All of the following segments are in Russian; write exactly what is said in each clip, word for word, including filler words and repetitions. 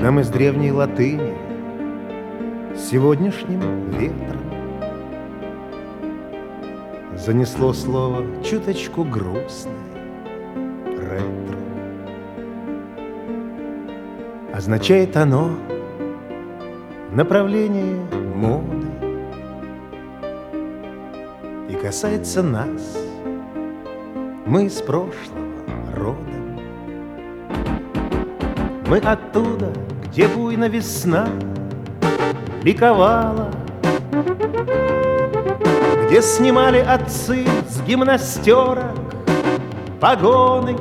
нам из древней латыни сегодняшним ветром занесло слово чуточку грустное — ретро. Означает оно направление моды и касается нас. Мы из прошлого родом. Мы оттуда, где буйна весна ликовала, где снимали отцы с гимнастерок погоны,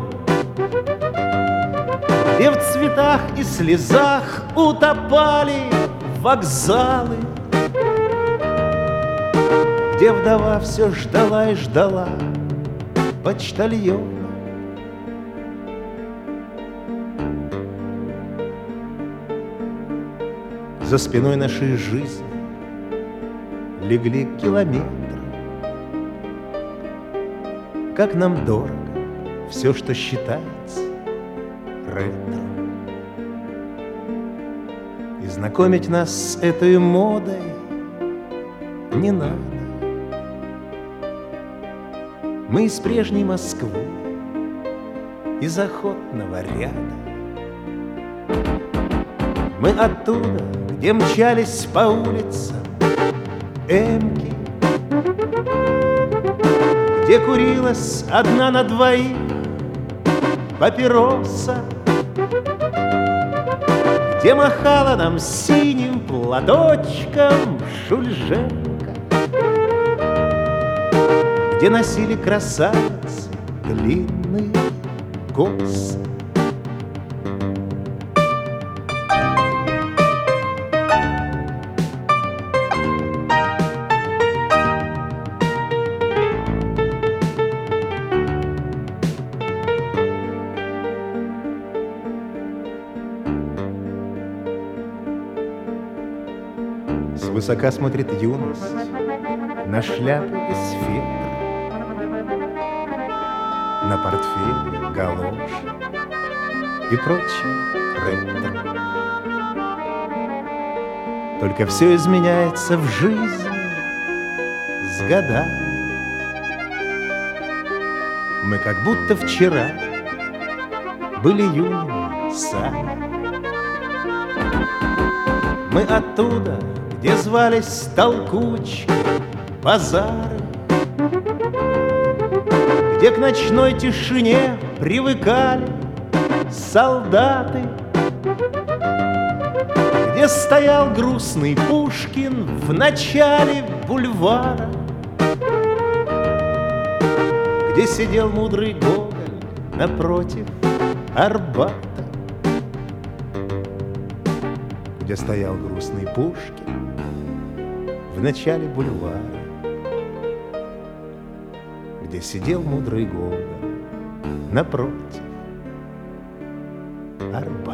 где в цветах и слезах утопали вокзалы, где вдова все ждала и ждала почтальона. За спиной нашей жизни легли километры. Как нам дорого все, что считается ретро. И знакомить нас с этой модой не надо. Мы из прежней Москвы, из охотного ряда. Мы оттуда, где мчались по улицам эмки, где курилась одна на двоих папироса, где махала нам синим платочком Шульженко, где носили красавиц длинные косы. Свысока смотрит юность на шляпы из фетра, на портфель, галоши и прочее ретро. Только все изменяется в жизни с годами. Мы как будто вчера были юными сами. Мы оттуда, где звались толкучки, базары, где к ночной тишине привыкали солдаты, где стоял грустный Пушкин в начале бульвара, где сидел мудрый Гоголь напротив Арбата, где стоял грустный Пушкин в начале бульвара, где сидел мудрый Гоголь напротив Арбата.